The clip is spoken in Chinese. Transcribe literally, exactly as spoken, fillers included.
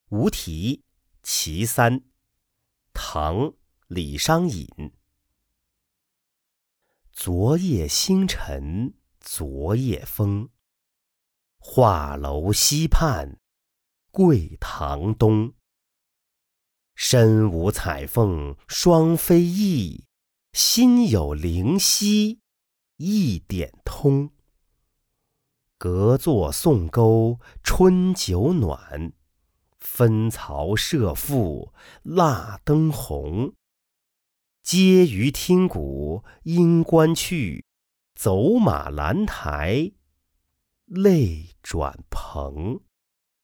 无题，其三。唐·李商隐。昨夜星辰昨夜风，画楼西畔桂堂东。身无彩凤双飞翼，心有灵犀一点通。隔座送钩春酒暖，分曹射覆蜡灯红。接舆听鼓应官去，走马兰台泪转蓬。